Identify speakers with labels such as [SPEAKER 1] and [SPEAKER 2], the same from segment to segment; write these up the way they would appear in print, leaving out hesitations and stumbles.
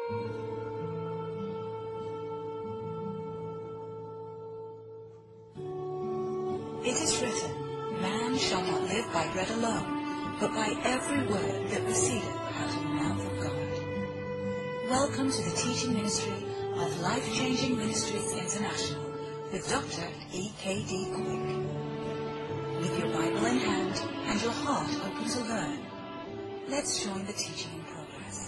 [SPEAKER 1] It is written, man shall not live by bread alone, but by every word that proceedeth out of the mouth of God. Welcome to the teaching ministry of Life-Changing Ministries International with Dr. E.K.D. Quick. With your Bible in hand and your heart open to learn, let's join the teaching in progress.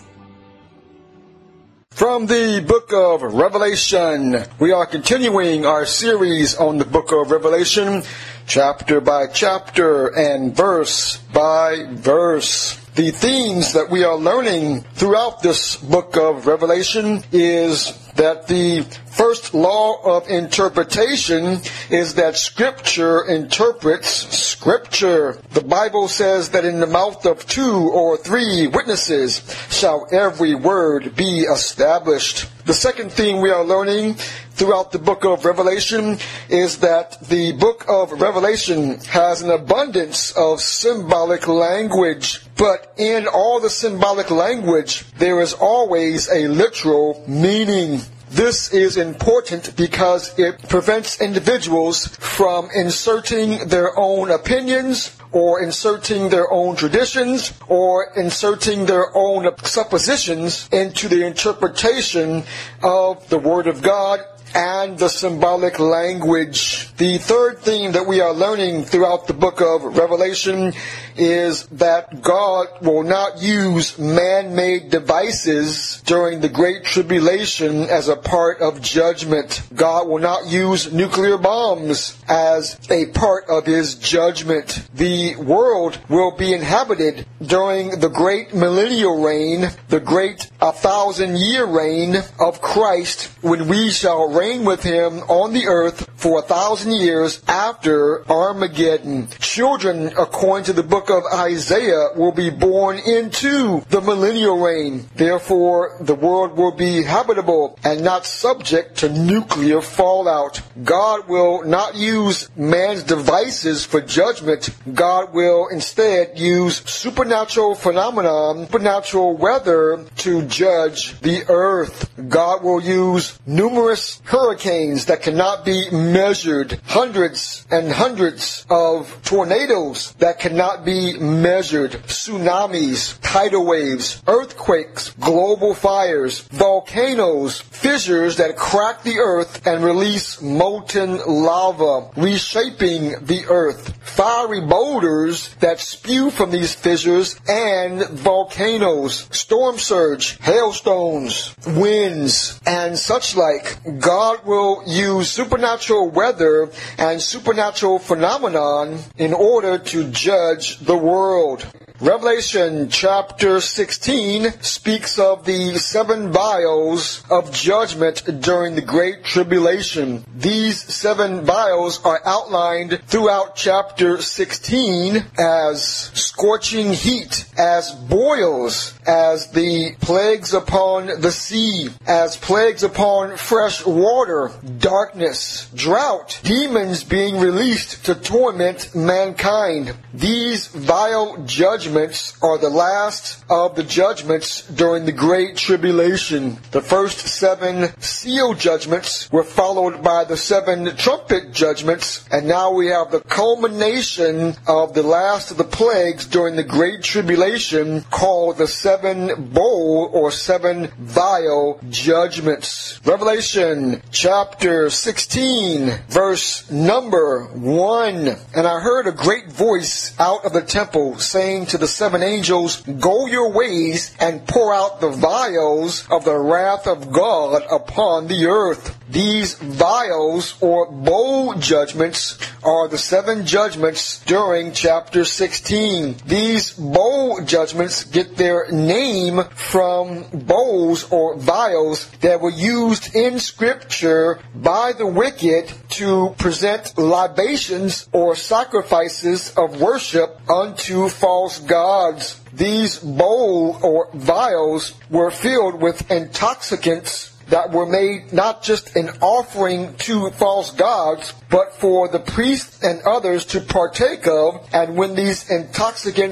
[SPEAKER 2] From the book of Revelation, we are continuing our series on the book of Revelation, chapter by chapter and verse by verse. The themes that we are learning throughout this book of Revelation is that the first law of interpretation is that Scripture interprets Scripture. The Bible says that in the mouth of 2 or 3 witnesses shall every word be established. The second theme we are learning throughout the book of Revelation is that the book of Revelation has an abundance of symbolic language. But in all the symbolic language, there is always a literal meaning. This is important because it prevents individuals from inserting their own opinions or inserting their own traditions or inserting their own suppositions into the interpretation of the Word of God and the symbolic language. The third theme that we are learning throughout the book of Revelation is that God will not use man-made devices during the Great Tribulation as a part of judgment. God will not use nuclear bombs as a part of His judgment. The world will be inhabited during the great millennial reign, the great 1,000-year reign of Christ, when we shall reign with Him on the earth for 1,000 years after Armageddon. Children, according to the book of Isaiah, will be born into the millennial reign. Therefore, the world will be habitable and not subject to nuclear fallout. God will not use man's devices for judgment. God will instead use supernatural phenomenon, supernatural weather to judge the earth. God will use numerous hurricanes that cannot be measured, hundreds and hundreds of tornadoes that cannot be measured, tsunamis, tidal waves, earthquakes, global fires, volcanoes, fissures that crack the earth and release molten lava, reshaping the earth, fiery boulders that spew from these fissures and volcanoes, storm surge, hailstones, winds, and such like. God will use supernatural weather and supernatural phenomenon in order to judge the world. Revelation chapter 16 speaks of the 7 vials of judgment during the Great Tribulation. These 7 vials are outlined throughout chapter 16 as scorching heat, as boils, as the plagues upon the sea, as plagues upon fresh water, darkness, drought, demons being released to torment mankind. These vile judgments are the last of the judgments during the Great Tribulation. The first 7 seal judgments were followed by the 7 trumpet judgments, and now we have the culmination of the last of the plagues during the Great Tribulation, called the 7 bowl or 7 vial judgments. Revelation chapter 16, verse number 1. And I heard a great voice out of the temple saying to the 7 angels, "Go your ways and pour out the vials of the wrath of God upon the earth." These vials or bowl judgments are the 7 judgments during chapter 16. These bowl judgments get their name from bowls or vials that were used in Scripture by the wicked to present libations or sacrifices of worship unto false gods. These bowl or vials were filled with intoxicants that were made not just an offering to false gods, but for the priests and others to partake of. And when these intoxicants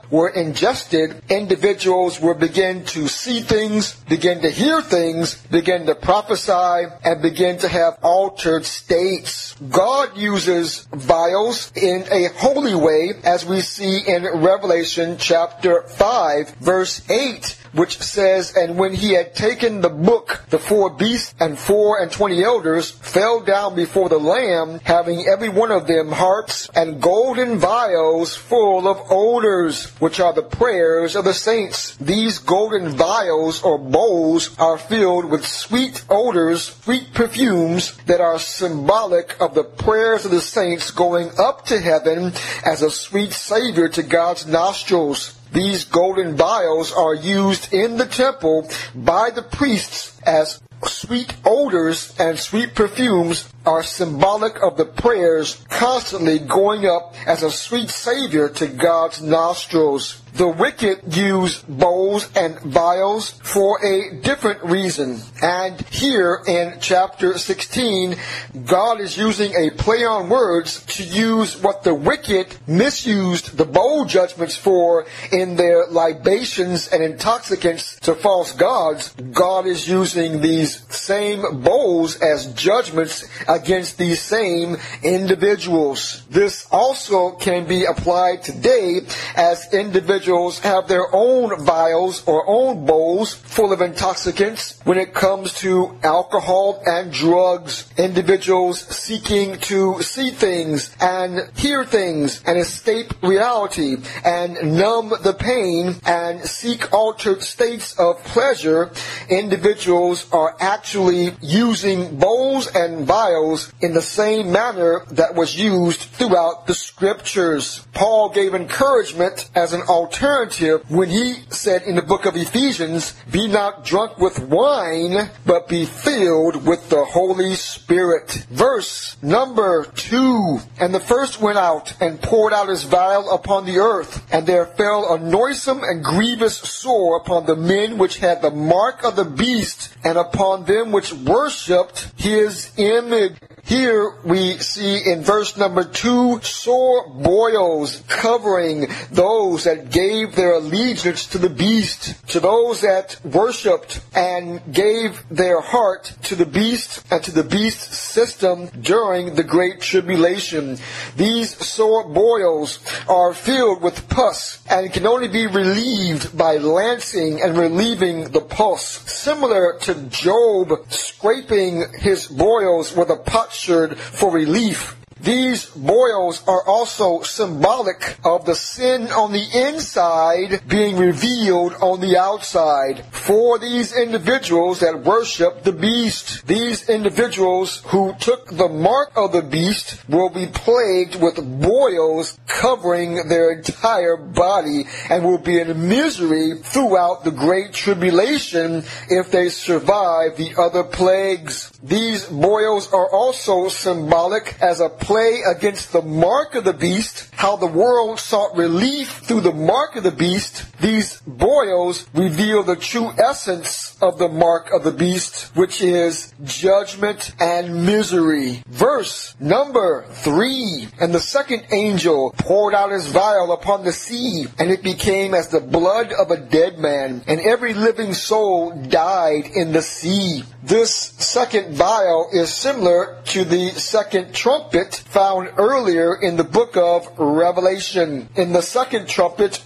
[SPEAKER 2] were ingested, individuals will begin to see things, begin to hear things, begin to prophesy, and begin to have altered states. God uses vials in a holy way, as we see in Revelation chapter 5, verse 8, which says, "And when he had taken the book, the 4 beasts and 24 elders fell down before the Lamb, having every one of them harps and golden vials full of odors, which are the prayers of the saints." These golden vials or bowls are filled with sweet odors, sweet perfumes that are symbolic of the prayers of the saints going up to heaven as a sweet savor to God's nostrils. These golden vials are used in the temple by the priests as sweet odors, and sweet perfumes are symbolic of the prayers constantly going up as a sweet savior to God's nostrils. The wicked use bowls and vials for a different reason. And here in chapter 16, God is using a play on words to use what the wicked misused the bowl judgments for in their libations and intoxicants to false gods. God is using these same bowls as judgments against these same individuals. This also can be applied today as individuals have their own vials or own bowls full of intoxicants when it comes to alcohol and drugs. Individuals seeking to see things and hear things and escape reality and numb the pain and seek altered states of pleasure. Individuals are actually using bowls and vials in the same manner that was used throughout the scriptures. Paul gave encouragement as an alternative when he said in the book of Ephesians, "Be not drunk with wine, but be filled with the Holy Spirit." Verse number 2, "And the first went out and poured out his vial upon the earth, and there fell a noisome and grievous sore upon the men which had the mark of the beast, and upon them which worshipped his image." Here we see in verse number 2, sore boils covering those that gave their allegiance to the beast, to those that worshipped and gave their heart to the beast and to the beast's system during the Great Tribulation. These sore boils are filled with pus and can only be relieved by lancing and relieving the pus, similar to Job scraping his boils with a potsherd for relief. These boils are also symbolic of the sin on the inside being revealed on the outside. For these individuals that worship the beast, these individuals who took the mark of the beast will be plagued with boils covering their entire body and will be in misery throughout the Great Tribulation if they survive the other plagues. These boils are also symbolic as a play against the mark of the beast, how the world sought relief through the mark of the beast. These boils reveal the true essence of the mark of the beast, which is judgment and misery. Verse number 3, "And the second angel poured out his vial upon the sea, and it became as the blood of a dead man, and every living soul died in the sea." This second vial is similar to the second trumpet found earlier in the book of Revelation. In the second trumpet,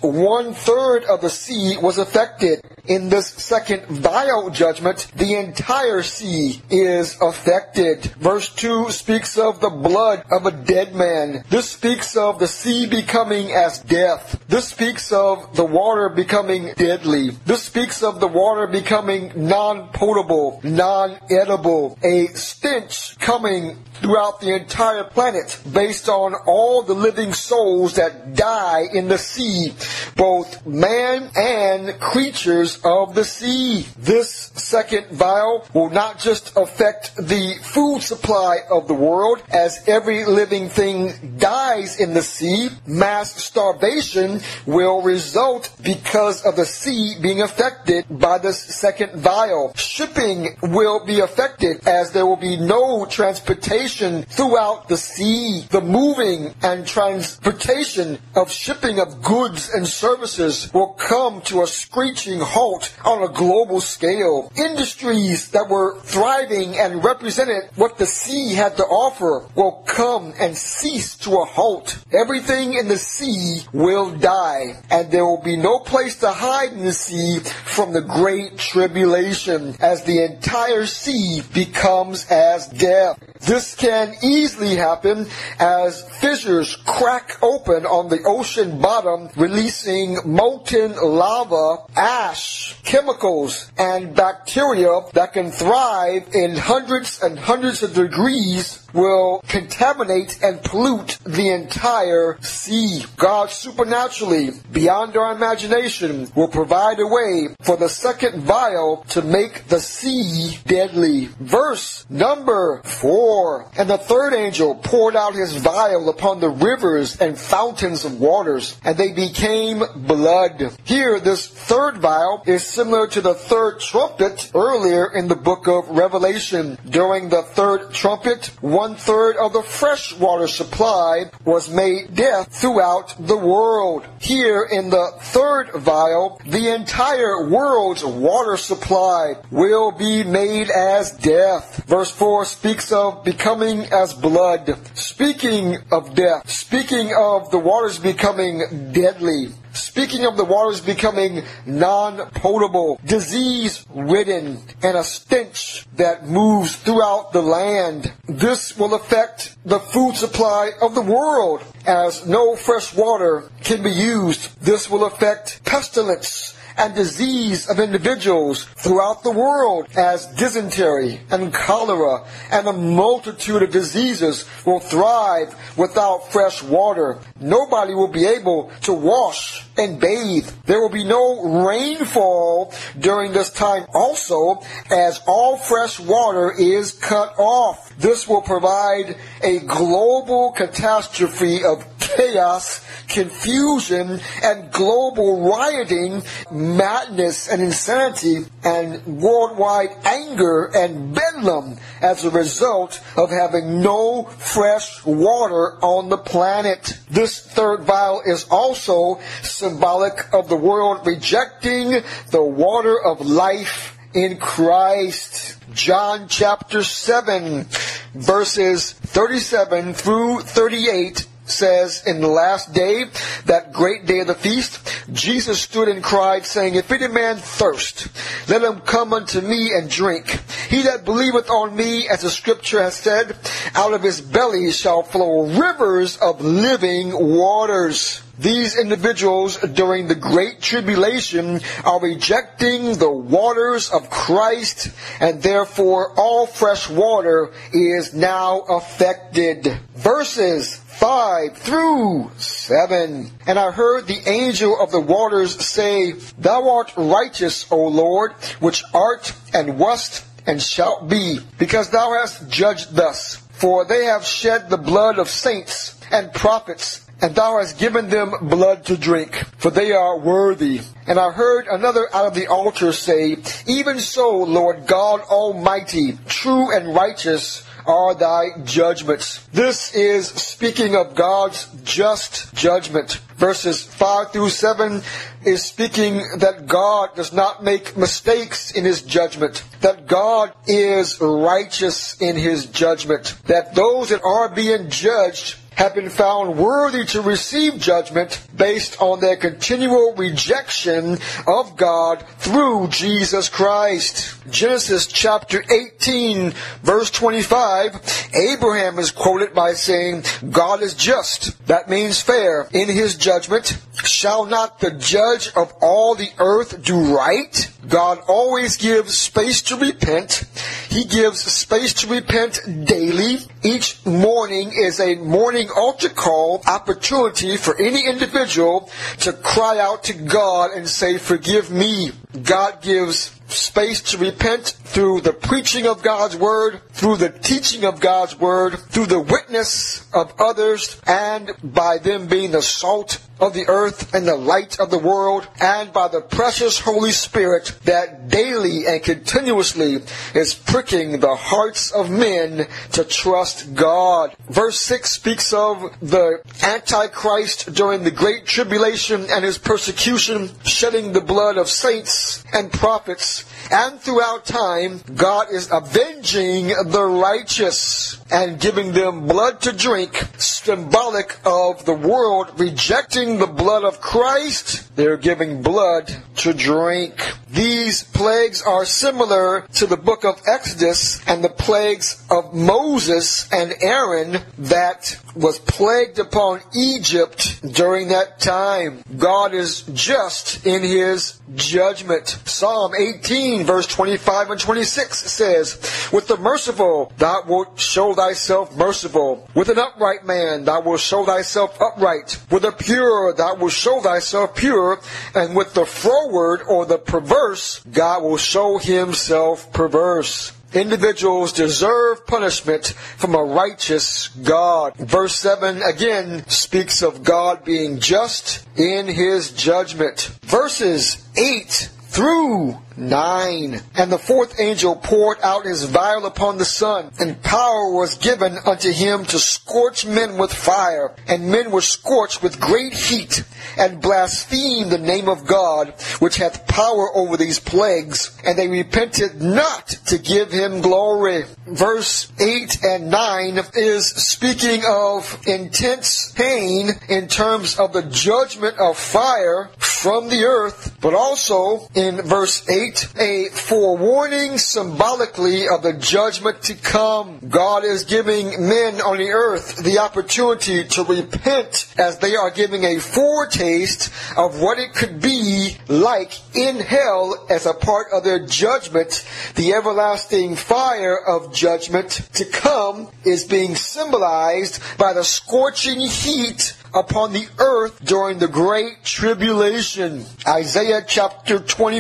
[SPEAKER 2] 1/3 of the sea was affected. In this second vial judgment, the entire sea is affected. Verse 2 speaks of the blood of a dead man. This speaks of the sea becoming as death. This speaks of the water becoming deadly. This speaks of the water becoming non-potable, non-edible, a stench coming throughout the entire planet based on all the living souls that die in the sea, both man and creatures waters of the sea. This second vial will not just affect the food supply of the world, as every living thing dies in the sea. Mass starvation will result because of the sea being affected by this second vial. Shipping will be affected as there will be no transportation throughout the sea. The moving and transportation of shipping of goods and services will come to a screeching halt on a global scale. Industries that were thriving and represented what the sea had to offer will come and cease to a halt. Everything in the sea will die, and there will be no place to hide in the sea from the great tribulation, as the entire sea becomes as death. This can easily happen as fissures crack open on the ocean bottom, releasing molten lava, ash, chemicals, and bacteria that can thrive in hundreds and hundreds of degrees will contaminate and pollute the entire sea. God supernaturally, beyond our imagination, will provide a way for the second vial to make the sea deadly. Verse number 4. And the third angel poured out his vial upon the rivers and fountains of waters, and they became blood. Here, this third vial is similar to the third trumpet earlier in the book of Revelation. During the third trumpet, 1/3 of the fresh water supply was made death throughout the world. Here in the third vial, the entire world's water supply will be made as death. Verse 4 speaks of becoming as blood. Speaking of death, speaking of the waters becoming deadly, speaking of the waters becoming non-potable, disease-ridden, and a stench that moves throughout the land. This will affect the food supply of the world, as no fresh water can be used. This will affect pestilence and disease of individuals throughout the world, as dysentery and cholera and a multitude of diseases will thrive without fresh water. Nobody will be able to wash and bathe. There will be no rainfall during this time also, as all fresh water is cut off. This will provide a global catastrophe of chaos, confusion, and global rioting, madness and insanity, and worldwide anger and bedlam as a result of having no fresh water on the planet. This third vial is also symbolic of the world rejecting the water of life in Christ. John chapter 7, verses 37 through 38 says, in the last day, that great day of the feast, Jesus stood and cried, saying, If any man thirst, let him come unto me and drink. He that believeth on me, as the scripture has said, out of his belly shall flow rivers of living waters. These individuals during the Great Tribulation are rejecting the waters of Christ, and therefore all fresh water is now affected. Verses 5 through 7. And I heard the angel of the waters say, Thou art righteous, O Lord, which art and wast and shalt be, because thou hast judged thus. For they have shed the blood of saints and prophets, and thou hast given them blood to drink, for they are worthy. And I heard another out of the altar say, Even so, Lord God Almighty, true and righteous are thy judgments. This is speaking of God's just judgment. Verses 5 through 7 is speaking that God does not make mistakes in his judgment, that God is righteous in his judgment, that those that are being judged have been found worthy to receive judgment based on their continual rejection of God through Jesus Christ. Genesis chapter 18, verse 25, Abraham is quoted by saying, God is just, that means fair, in his judgment. Shall not the judge of all the earth do right? God always gives space to repent. He gives space to repent daily. Each morning is a morning altar call opportunity for any individual to cry out to God and say, "Forgive me." God gives space to repent through the preaching of God's Word, through the teaching of God's Word, through the witness of others, and by them being the salt of the earth and the light of the world, and by the precious Holy Spirit that daily and continuously is pricking the hearts of men to trust God. Verse 6 speaks of the Antichrist during the Great Tribulation and his persecution, shedding the blood of saints and prophets. And throughout time, God is avenging the righteous and giving them blood to drink, symbolic of the world rejecting the blood of Christ. They're giving blood to drink. These plagues are similar to the book of Exodus and the plagues of Moses and Aaron that was plagued upon Egypt during that time. God is just in his judgment. Psalm 18 verse 25 and 26 says, "With the merciful thou wilt show thyself merciful. With an upright man thou wilt show thyself upright. With the pure thou wilt show thyself pure. And with the froward or the perverse God will show himself perverse." Individuals deserve punishment from a righteous God. Verse 7 again speaks of God being just in his judgment. Verses 8 through 9. "And the fourth angel poured out his vial upon the sun, and power was given unto him to scorch men with fire. And men were scorched with great heat, and blasphemed the name of God, which hath power over these plagues. And they repented not to give him glory." Verse 8 and 9 is speaking of intense pain in terms of the judgment of fire from the earth, but also in verse 8, a forewarning symbolically of the judgment to come. God is giving men on the earth the opportunity to repent as they are giving a foretaste of what it could be like in hell as a part of their judgment. The everlasting fire of judgment to come is being symbolized by the scorching heat upon the earth during the Great Tribulation. Isaiah chapter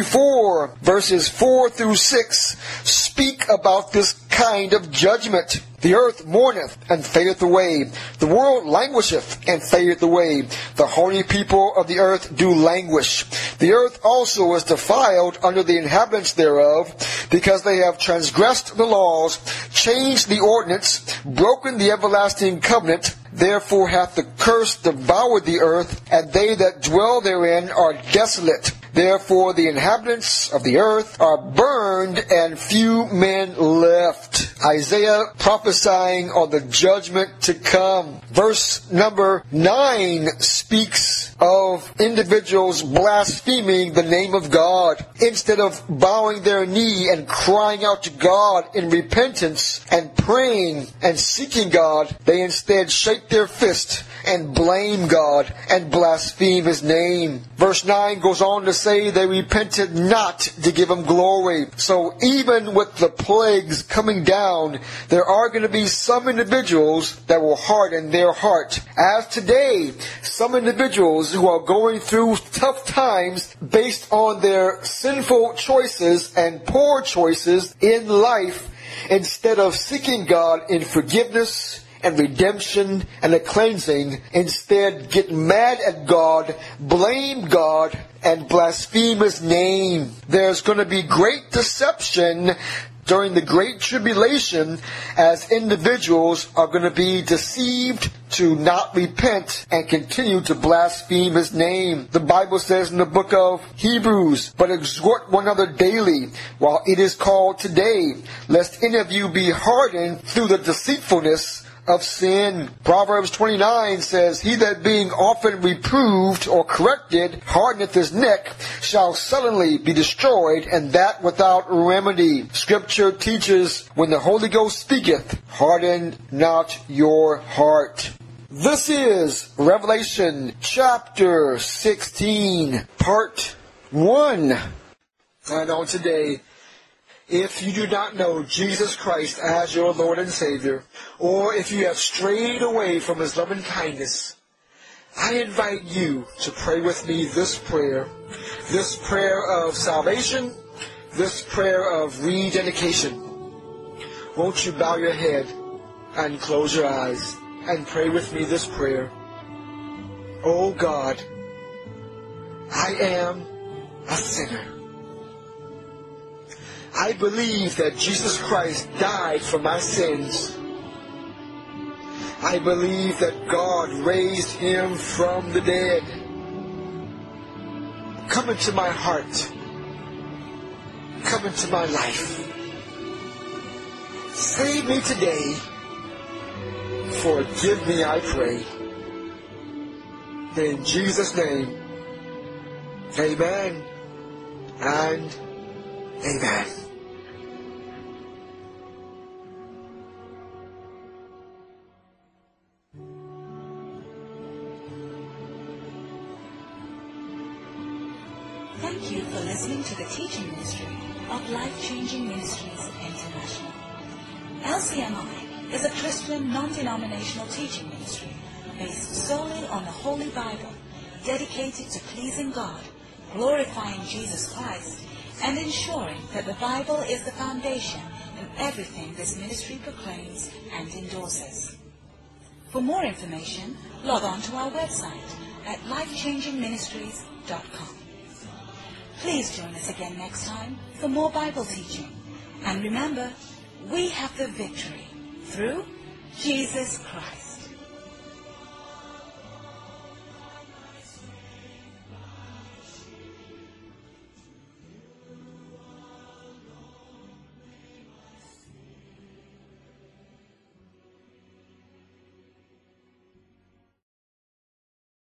[SPEAKER 2] 24 verses 4 through 6 speak about this kind of judgment. "The earth mourneth and fadeth away. The world languisheth and fadeth away. The holy people of the earth do languish. The earth also is defiled under the inhabitants thereof, because they have transgressed the laws, changed the ordinance, broken the everlasting covenant. Therefore hath the curse devoured the earth, and they that dwell therein are desolate. Therefore the inhabitants of the earth are burned, and few men left." Isaiah prophesying on the judgment to come. Verse number 9 speaks of individuals blaspheming the name of God. Instead of bowing their knee and crying out to God in repentance and praying and seeking God, they instead shake their fist and blame God and blaspheme his name. Verse 9 goes on to say they repented not to give him glory. So even with the plagues coming down, there are going to be some individuals that will harden their heart. As today, some individuals who are going through tough times based on their sinful choices and poor choices in life, instead of seeking God in forgiveness and redemption and a cleansing, instead get mad at God, blame God, and blaspheme his name. There's going to be great deception during the Great Tribulation as individuals are going to be deceived to not repent and continue to blaspheme his name. The Bible says in the book of Hebrews, "But exhort one another daily, while it is called today, lest any of you be hardened through the deceitfulness of sin." Proverbs 29 says, "He that being often reproved or corrected hardeneth his neck shall suddenly be destroyed, and that without remedy." Scripture teaches, when the Holy Ghost speaketh, harden not your heart. This is Revelation chapter 16, part 1. And on today If you do not know Jesus Christ as your Lord and Savior, or if you have strayed away from His loving kindness, I invite you to pray with me this prayer of salvation, this prayer of rededication. Won't you bow your head and close your eyes and pray with me this prayer? Oh God, I am a sinner. I believe that Jesus Christ died for my sins. I believe that God raised Him from the dead. Come into my heart. Come into my life. Save me today. Forgive me, I pray. In Jesus' name, amen and amen.
[SPEAKER 1] Thank you for listening to the teaching ministry of Life-Changing Ministries International. LCMI is a Christian non-denominational teaching ministry based solely on the Holy Bible, dedicated to pleasing God, glorifying Jesus Christ, and ensuring that the Bible is the foundation in everything this ministry proclaims and endorses. For more information, log on to our website at lifechangingministries.com. Please join us again next time for more Bible teaching. And remember, we have the victory through Jesus Christ.